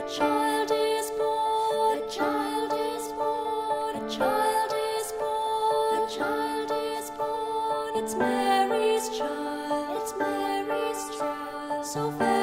child is born, a child is born, a child is born, a child is born. It's Mary's child, it's Mary's child. So